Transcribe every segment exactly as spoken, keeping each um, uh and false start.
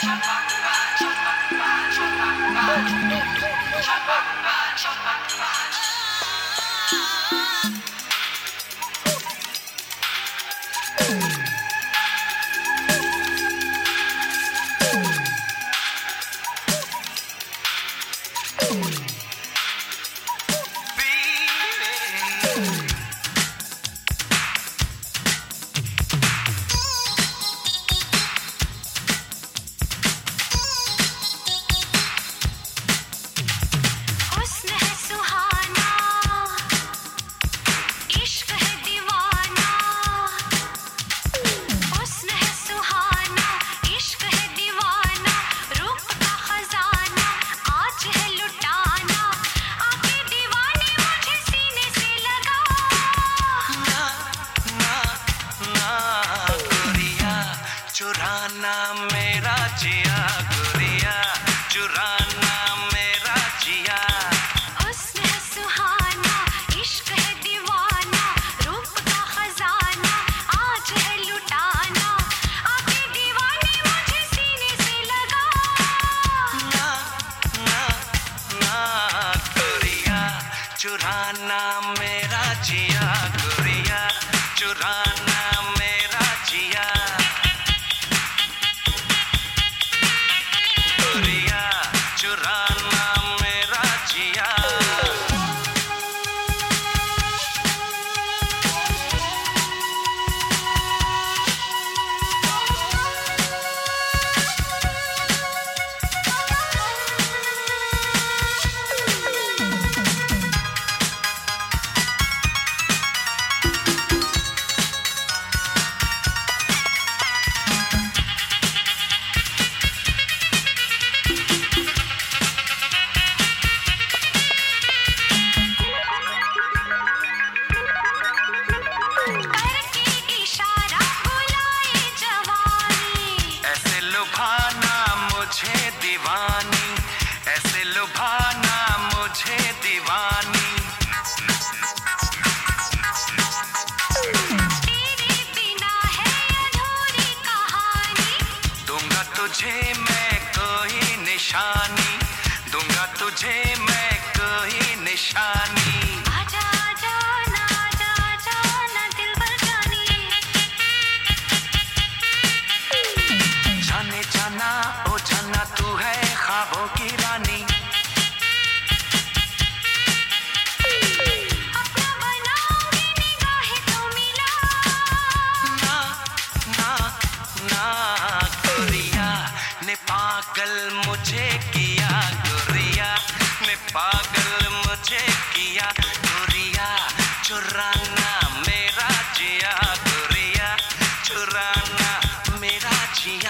चुराना मेरा जिया गुरिया, चुराना मेरा जिया। हुस्न है सुहाना, इश्क है दीवाना, रूप का खजाना आज है लुटाना, आके दीवाने मुझे सीने से लगा। ना ना ना गुरिया, चुराना मेरा जिया गुरिया, चुराना मेरा जिया। चुराना मेरा जिया। मुझे दीवानी, ऐसे लुभाना मुझे दीवानी। तेरे बिना है अधूरी कहानी, दूंगा तुझे मैं कोई निशानी, दूंगा तुझे मैं कोई निशानी। आजा आजा ना आजा आजा ना दिलबर जानी, जाने जाना ओ जाना तू है ख्वाबों की रानी। अपना बनाऊंगी निगाहें तो मिला। ना ना ना गुरिया ने पागल मुझे किया, गुरिया ने पागल मुझे किया। गुरिया चुराना मेरा जिया, गुरिया चुराना मेरा जिया।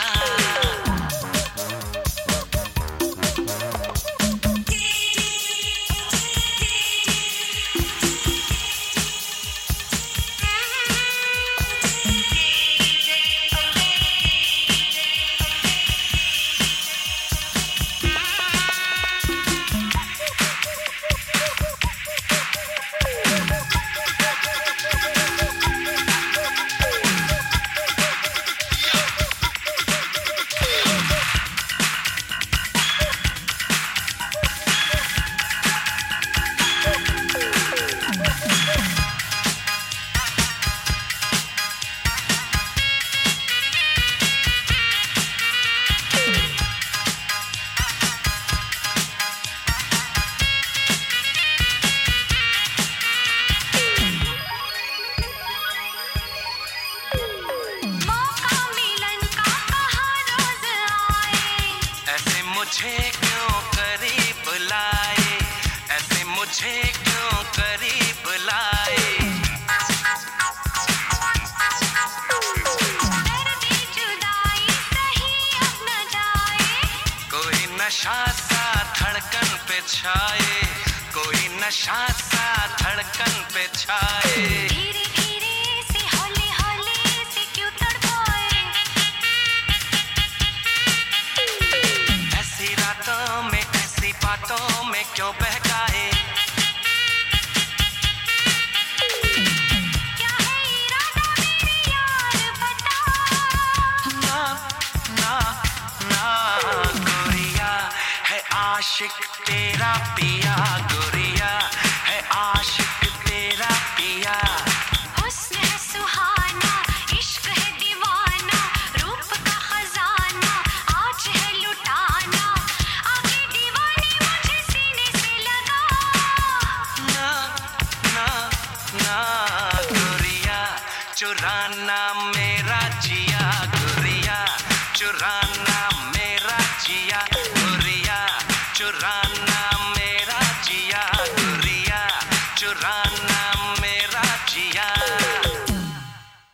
मुझे क्यों करीब लाए, ऐसे मुझे क्यों करीब लाए। दर्द जुदाई सही अब न जाए, कोई नशा सा धड़कन पे छाए, कोई नशा सा धड़कन पे छाए। धीरे धीरे से हौले हौले से क्यों तड़पाए, ऐसी रातों में ऐसी बातों में क्यों बहकाए। क्या है इरादा मेरे यार बता। ना ना ना आशिक तेरा पिया गोरिया, है आशिक तेरा पिया। हुस्न है सुहाना, इश्क है दीवाना, रूप का खजाना आज है लुटाना, आके दीवानी मुझे सीने से लगा। ना ना ना गोरिया, चुराना मेरा